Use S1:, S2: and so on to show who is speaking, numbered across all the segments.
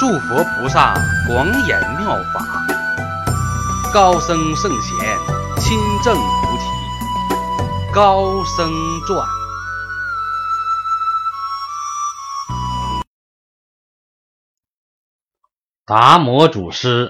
S1: 诸佛菩萨广演妙法，高僧圣贤亲证菩提。高僧传。达摩祖师，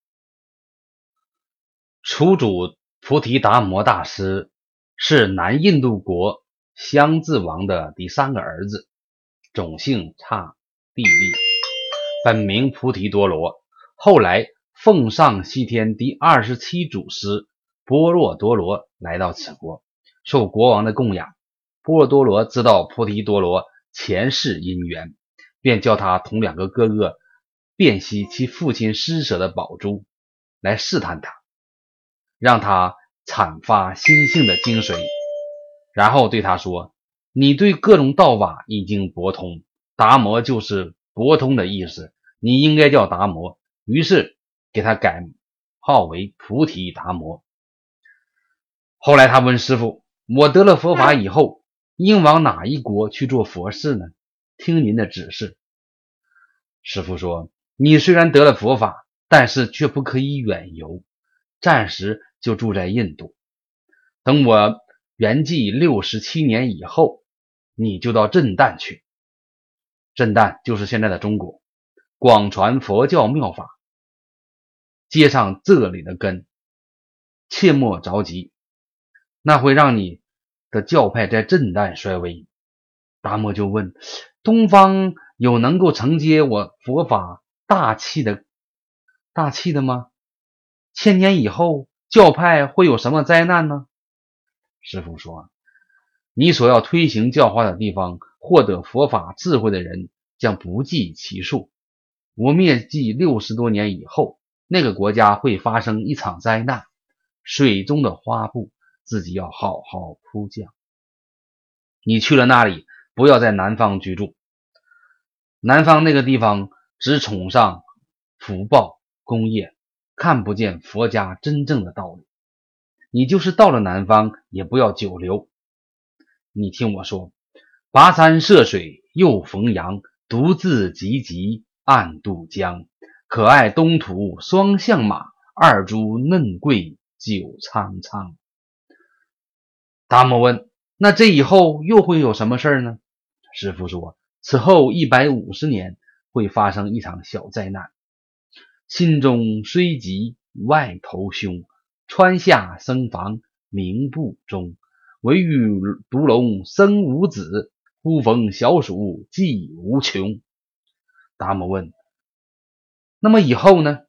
S1: 初祖菩提达摩大师是南印度国香自王的第3个儿子，种姓刹帝利，本名菩提多罗。后来奉上西天第27祖师般若多罗来到此国，受国王的供养。般若多罗知道菩提多罗前世因缘，便叫他同2个哥哥辨析其父亲施舍的宝珠，来试探他，让他阐发心性的精髓。然后对他说，你对各种道法已经博通，达摩就是博通的意思，你应该叫达摩。于是给他改号为菩提达摩。后来他问师父，我得了佛法以后应往哪一国去做佛事呢？听您的指示。师父说，你虽然得了佛法，但是却不可以远游，暂时就住在印度。等我圆寂67年以后，你就到震旦去。震旦就是现在的中国，广传佛教妙法，接上这里的根，切莫着急，那会让你的教派在震旦衰微。达摩就问，东方有能够承接我佛法大气的吗？1000年以后教派会有什么灾难呢？师父说，你所要推行教化的地方，获得佛法智慧的人将不计其数。我灭迹60多年以后，那个国家会发生一场灾难，水中的花布自己要好好铺降。你去了那里，不要在南方居住。南方那个地方只崇尚福报功业，看不见佛家真正的道理。你就是到了南方，也不要久留。你听我说，跋山涉水又逢阳，独自汲汲暗渡江。可爱东土双向马，2株嫩桂久苍苍。达摩问，那这以后又会有什么事呢？师父说，此后150年会发生一场小灾难。心中虽急外头凶，川下生房名不忠，唯遇毒龙生无子，忽逢小鼠计无穷。达摩问，那么以后呢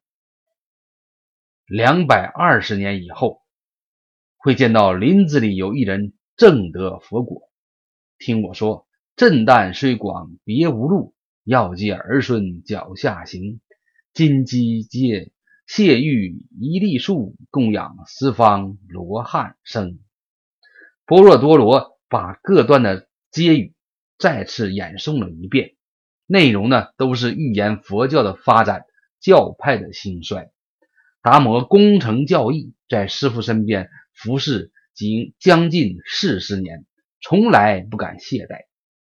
S1: ？220年以后会见到林子里有一人证得佛果。听我说，震旦虽广别无路，要借儿孙脚下行。金鸡借谢玉一粒树，供养十方罗汉生。般若多罗把各段的偈语再次演诵了一遍，内容呢都是预言佛教的发展，教派的兴衰。达摩功成教义，在师父身边服侍将近40年，从来不敢懈怠。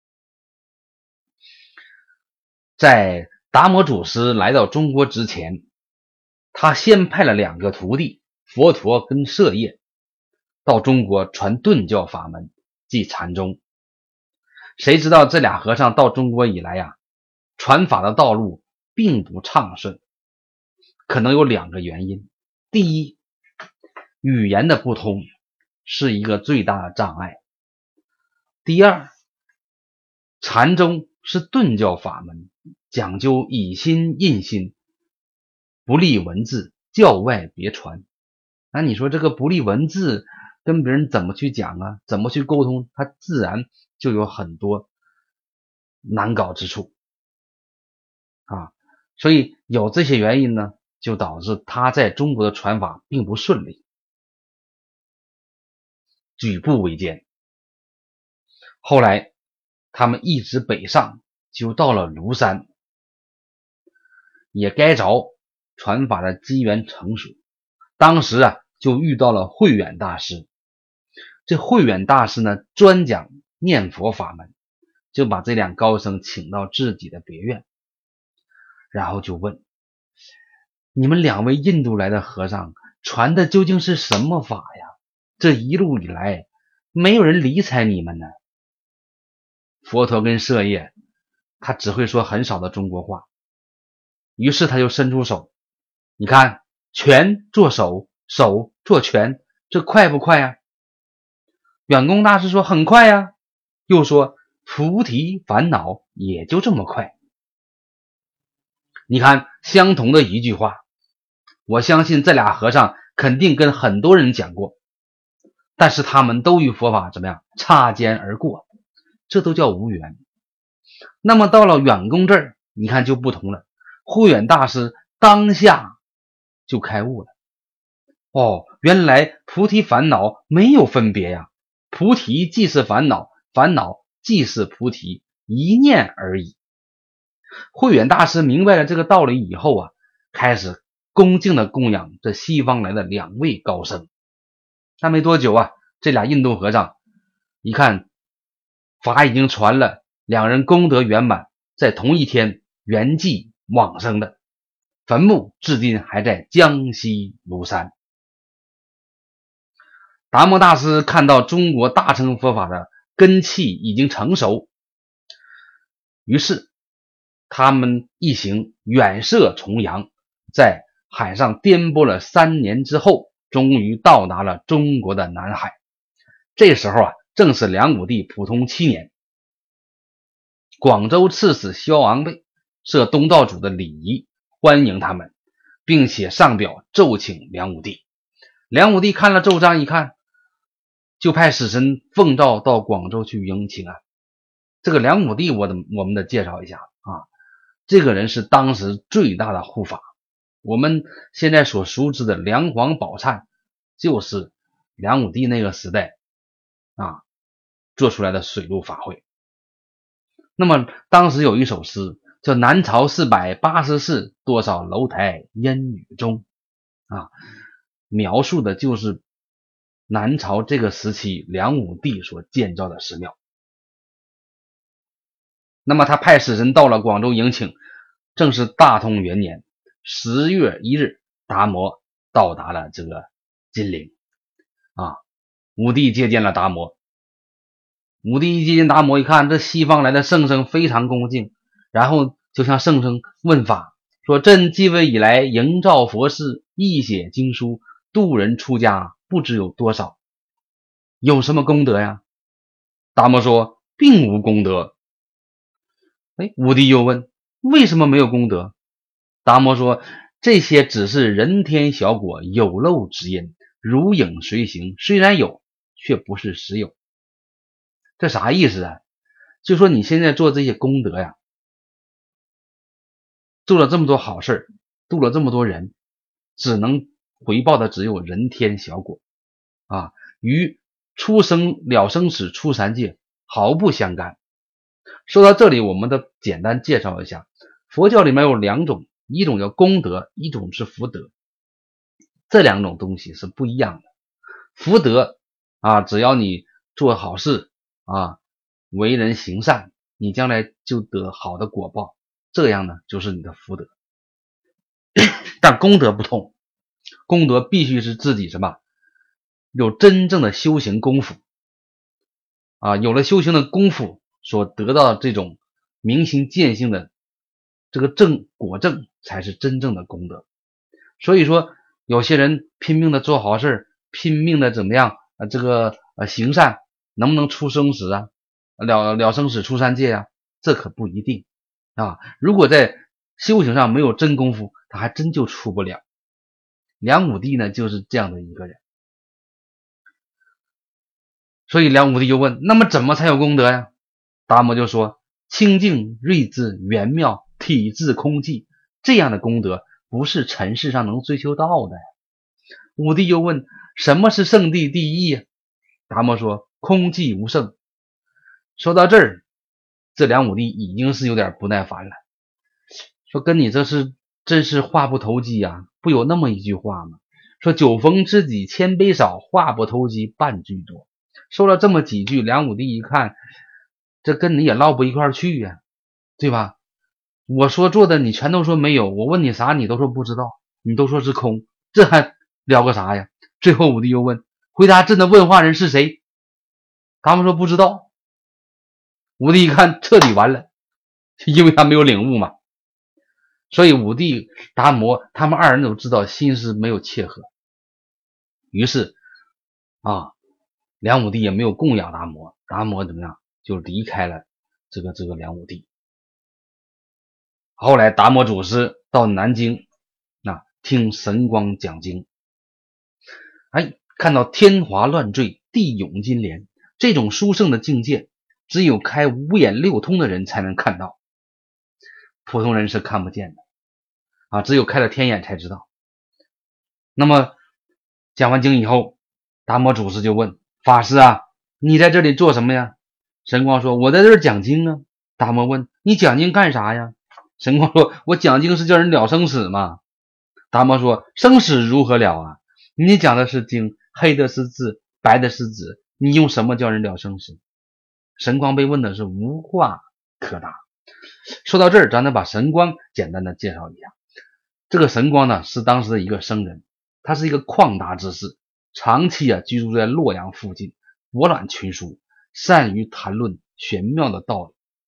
S1: 在达摩祖师来到中国之前，他先派了2个徒弟佛陀跟舍业到中国传顿教法门，即禅宗。谁知道这俩和尚到中国以来传法的道路并不畅顺，可能有2个原因。第一，语言的不通是一个最大的障碍。第二，禅宗是顿教法门，讲究以心印心，不立文字，教外别传。那你说这个不立文字，跟别人怎么去讲啊？怎么去沟通？它自然就有很多难搞之处所以有这些原因呢，就导致他在中国的传法并不顺利，举步维艰。后来他们一直北上，就到了庐山，也该着传法的机缘成熟。当时就遇到了慧远大师。这慧远大师呢专讲念佛法门，就把这2高僧请到自己的别院。 然后就问：你们两位印度来的和尚传的究竟是什么法呀？这一路以来没有人理睬你们呢。佛陀跟舍业他只会说很少的中国话，于是他就伸出手，你看，拳做手，手做拳，这快不快呀？远公大师说很快呀，又说菩提烦恼也就这么快。你看，相同的一句话，我相信这俩和尚肯定跟很多人讲过，但是他们都与佛法怎么样擦肩而过，这都叫无缘。那么到了远公这儿，你看就不同了，慧远大师当下就开悟了。哦，原来菩提烦恼没有分别呀，菩提即是烦恼，烦恼即是菩提，一念而已。慧远大师明白了这个道理以后啊，开始恭敬的供养这西方来的两位高僧。但没多久啊，这俩印度和尚一看法已经传了，两人功德圆满，在同一天圆寂往生的，坟墓至今还在江西庐山。达摩大师看到中国大乘佛法的根器已经成熟，于是他们一行远涉重洋，在海上颠簸了3年之后，终于到达了中国的南海。这时候啊，正是梁武帝普通7年，广州刺史萧昂贝设东道主的礼仪欢迎他们，并且上表奏请梁武帝。梁武帝看了奏章一看，就派使臣奉诏到广州去迎请啊。这个梁武帝我们得介绍一下啊，这个人是当时最大的护法，我们现在所熟知的梁皇宝忏就是梁武帝那个时代啊做出来的水陆法会。那么当时有一首诗叫南朝484多少楼台烟雨中啊，描述的就是南朝这个时期梁武帝所建造的寺庙。那么他派使臣到了广州迎请，正是大通元年10月1日，达摩到达了这个金陵啊。武帝接见了达摩，武帝一接见达摩一看，这西方来的圣僧非常恭敬，然后就向圣僧问法，说朕继位以来营造佛事，译写经书，度人出家，不知有多少，有什么功德呀？达摩说并无功德。武帝又问为什么没有功德？达摩说这些只是人天小果，有漏之因，如影随形，虽然有，却不是实有。这啥意思啊？就说你现在做这些功德呀，做了这么多好事，度了这么多人，只能回报的只有人天小果啊，与出生了生死出三界毫不相干。说到这里，我们得简单介绍一下，佛教里面有2种，一种叫功德，一种是福德。这2种东西是不一样的。福德啊，只要你做好事啊，为人行善，你将来就得好的果报，这样呢就是你的福德。但功德不同，功德必须是自己什么有真正的修行功夫啊，有了修行的功夫所得到的这种明心见性的这个果证，才是真正的功德。所以说有些人拼命的做好事，拼命的怎么样行善，能不能出生死啊，了生死出三界啊，这可不一定啊。如果在修行上没有真功夫，他还真就出不了。梁武帝呢就是这样的一个人。所以梁武帝就问，那么怎么才有功德呀？达摩就说清净睿智圆妙体质空寂，这样的功德不是尘世上能追求到的。武帝又问什么是圣地第一呀？达摩说空寂无圣。说到这儿，这梁武帝已经是有点不耐烦了，说跟你这是真是话不投机啊，不有那么一句话吗？说酒逢知己千杯少，话不投机半句多。说了这么几句，梁武帝一看这跟你也唠不一块去呀，对吧？ 我说做的你全都说没有，我问你啥你都说不知道，你都说是空，这还聊个啥呀？最后武帝又问，回答朕的问话人是谁？达摩说不知道。武帝一看彻底完了，因为他没有领悟嘛。所以武帝、达摩他们二人都知道心思没有切合，于是梁武帝也没有供养达摩，达摩怎么样就离开了这个梁武帝。后来达摩祖师到南京听神光讲经，看到天华乱坠，地涌金莲，这种殊胜的境界只有开五眼六通的人才能看到，普通人是看不见的只有开了天眼才知道。那么讲完经以后，达摩祖师就问法师你在这里做什么呀？神光说我在这儿讲经啊。达摩问你讲经干啥呀？神光说我讲经是叫人了生死嘛。达摩说生死如何了你讲的是经，黑的是字，白的是纸，你用什么叫人了生死？神光被问的是无话可答。说到这儿，咱得把神光简单的介绍一下。这个神光呢是当时的一个僧人，他是一个旷达之士，长期居住在洛阳附近，博览群书，善于谈论玄妙的道理。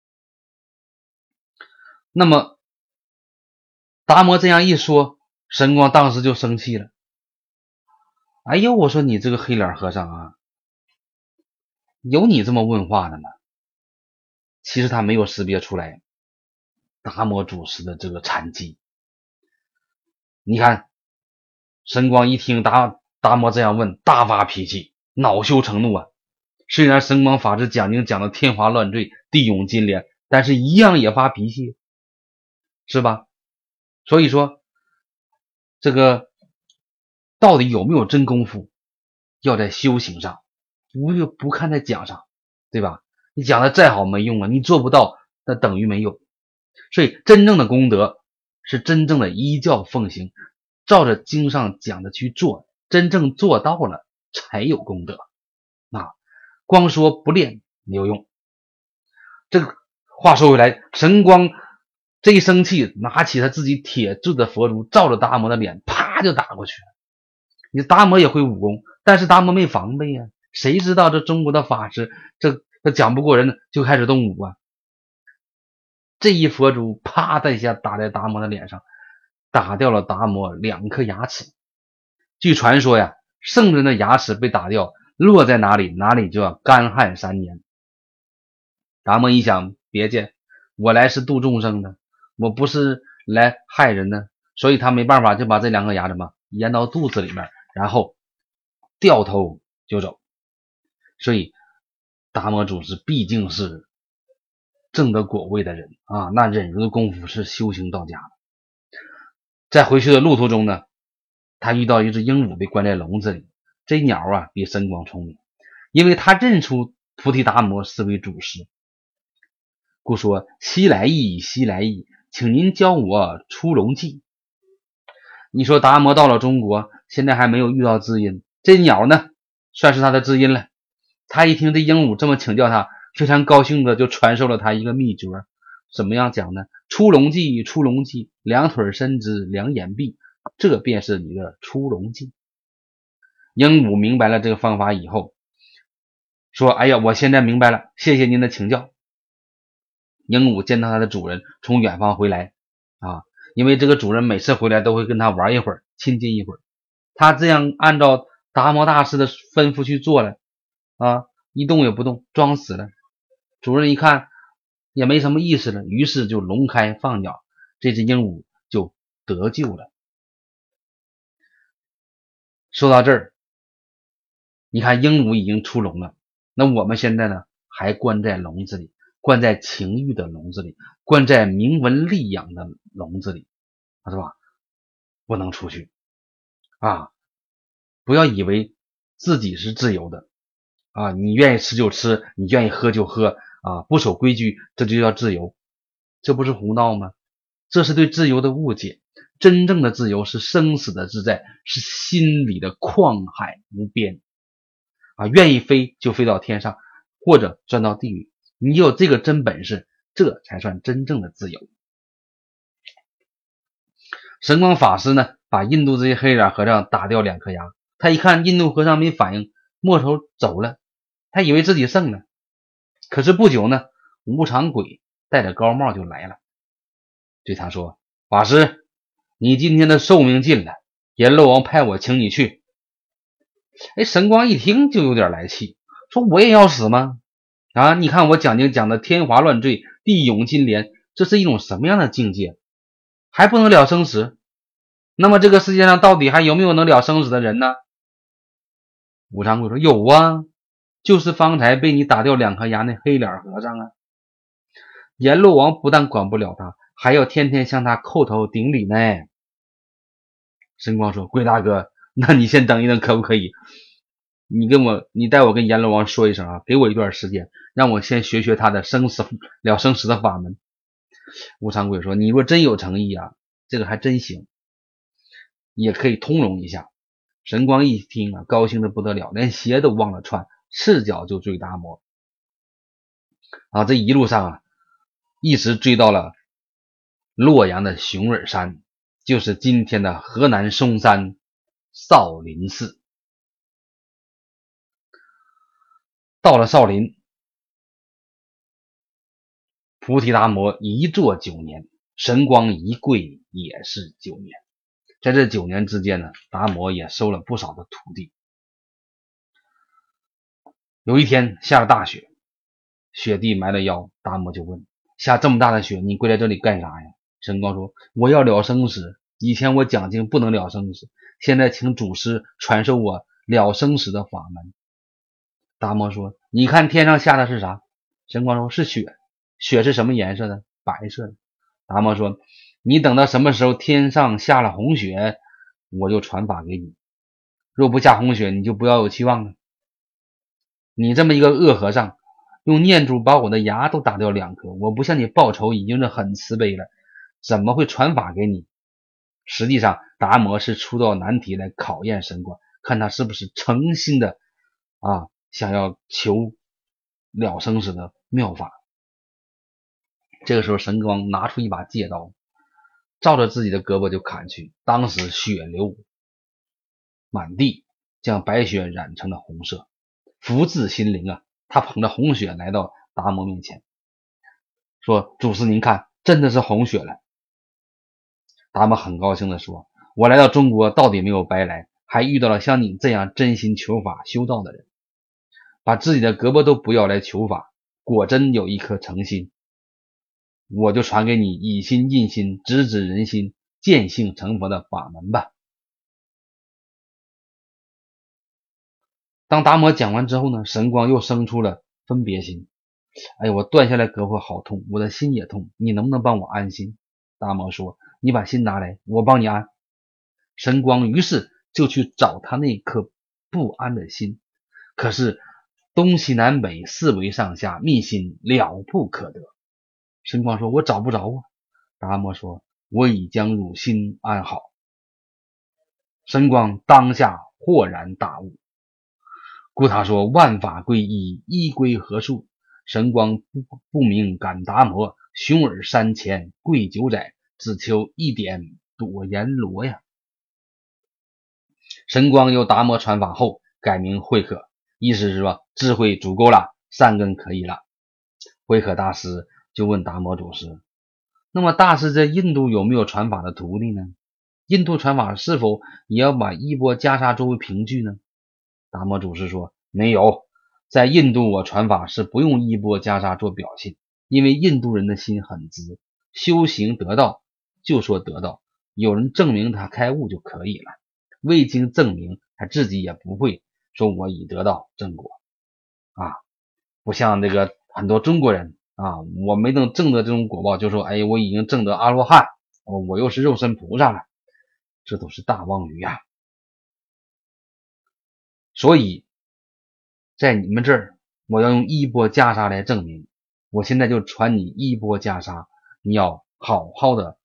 S1: 那么达摩这样一说，神光当时就生气了。哎呦，我说你这个黑脸和尚有你这么问话的吗？其实他没有识别出来达摩祖师的这个禅机。你看神光一听达摩这样问，大发脾气，恼羞成怒虽然神光法师讲经讲的天花乱坠，地涌金莲，但是一样也发脾气，是吧？所以说这个到底有没有真功夫，要在修行上，不看在讲上，对吧？你讲的再好没用你做不到，那等于没有。所以真正的功德是真正的依教奉行，照着经上讲的去做，真正做到了才有功德光说不练没有用。这个话说回来，神光这一生气，拿起他自己铁制的佛珠，照着达摩的脸啪就打过去了。你达摩也会武功，但是达摩没防备谁知道这中国的法师这讲不过人就开始动武这一佛珠啪的一下打在达摩的脸上，打掉了达摩2颗牙齿。据传说圣人的牙齿被打掉，落在哪里哪里就要干旱3年。达摩一想，别介，我来是度众生的，我不是来害人的，所以他没办法，就把这2颗牙咽到肚子里面，然后掉头就走。所以达摩祖师毕竟是证得果位的人那忍辱的功夫是修行到家的。在回去的路途中呢，他遇到一只鹦鹉被关在笼子里。这鸟比神光聪明，因为他认出菩提达摩是为祖师，故说西来意，西来意，请您教我出笼计。你说达摩到了中国，现在还没有遇到知音，这鸟呢算是他的知音了。他一听这鹦鹉这么请教他，非常高兴的就传授了他一个秘诀。怎么样讲呢？出笼计，出笼计，2腿伸直，2眼闭，这便是你的出笼计。鹦鹉明白了这个方法以后说，哎呀，我现在明白了，谢谢您的请教。鹦鹉见到它的主人从远方回来因为这个主人每次回来都会跟他玩一会儿，亲近一会儿。他这样按照达摩大师的吩咐去做了一动也不动，装死了。主人一看也没什么意思了，于是就笼开放鸟，这只鹦鹉就得救了。说到这儿，你看鹦鹉已经出笼了，那我们现在呢还关在笼子里，关在情欲的笼子里，关在名闻利养的笼子里是吧？不能出去不要以为自己是自由的你愿意吃就吃，你愿意喝就喝不守规矩，这就叫自由，这不是胡闹吗？这是对自由的误解。真正的自由是生死的自在，是心里的旷海无边愿意飞就飞到天上，或者钻到地狱，你有这个真本事，这才算真正的自由。 神光法师呢，把印度这些黑脸和尚打掉2颗牙。他一看印度和尚没反应，摸头走了，他以为自己胜了。可是不久呢，无常鬼戴着高帽就来了，对他说：法师，你今天的寿命尽了，阎罗王派我请你去。神光一听就有点来气，说我也要死吗？你看我讲经讲的天花乱坠，地涌金莲，这是一种什么样的境界？还不能了生死？那么这个世界上到底还有没有能了生死的人呢？无常鬼说：有啊，就是方才被你打掉2颗牙那黑脸和尚啊。阎罗王不但管不了他，还要天天向他叩头顶礼呢。神光说：鬼大哥，那你先等一等可不可以？你带我跟阎罗王说一声啊，给我一段时间，让我先学学他的生死的法门。无常鬼说：你若真有诚意啊，这个还真行，也可以通融一下。神光一听啊，高兴的不得了，连鞋都忘了穿，赤脚就追达摩。这一路上啊，一直追到了洛阳的熊耳山，就是今天的河南嵩山少林寺。到了少林，菩提达摩一坐9年，神光一跪也是9年。在这9年之间呢，达摩也收了不少的徒弟。有一天下了大雪，雪地埋了腰，达摩就问：下这么大的雪，你跪在这里干啥呀？神光说：我要了生死，以前我讲经不能了生死，现在请祖师传授我了生死的法门。达摩说：你看天上下的是啥？神光说：是雪。雪是什么颜色的？白色的。达摩说：你等到什么时候天上下了红雪，我就传法给你。若不下红雪，你就不要有期望了。你这么一个恶和尚，用念珠把我的牙都打掉2颗，我不向你报仇已经是很慈悲了，怎么会传法给你？实际上达摩是出道难题来考验神光，看他是不是诚心的想要求了生死的妙法。这个时候神光拿出一把戒刀，照着自己的胳膊就砍去，当时血流满地，将白雪染成了红色。福至心灵啊，他捧着红血来到达摩面前，说：祖师您看，真的是红血了。达摩很高兴地说：我来到中国到底没有白来，还遇到了像你这样真心求法修道的人，把自己的胳膊都不要来求法，果真有一颗诚心，我就传给你以心印心，直指人心，见性成佛的法门吧。当达摩讲完之后呢，神光又生出了分别心。我断下来胳膊好痛，我的心也痛，你能不能帮我安心？达摩说：你把心拿来，我帮你安。神光于是就去找他那颗不安的心，可是东西南北四维上下密心了不可得。神光说：我找不着啊。达摩说：我已将汝心安好。神光当下豁然大悟，故他说：万法归一，一归何处？神光不明感达摩，熊耳山前跪9载，只求一点躲阎罗呀。神光由达摩传法后改名慧可，意思是说智慧足够了，善根可以了。慧可大师就问达摩祖师：那么大师在印度有没有传法的徒弟呢？印度传法是否也要把衣钵袈裟作为凭据呢？达摩祖师说：没有，在印度我传法是不用衣钵袈裟做表现，因为印度人的心很直，修行得道就说得道，有人证明他开悟就可以了，未经证明他自己也不会说我已得到正果不像这个很多中国人我没能证得这种果报就说我已经证得阿罗汉，我又是肉身菩萨了，这都是大妄语啊。所以在你们这儿我要用衣钵袈裟来证明，我现在就传你衣钵袈裟，你要好好的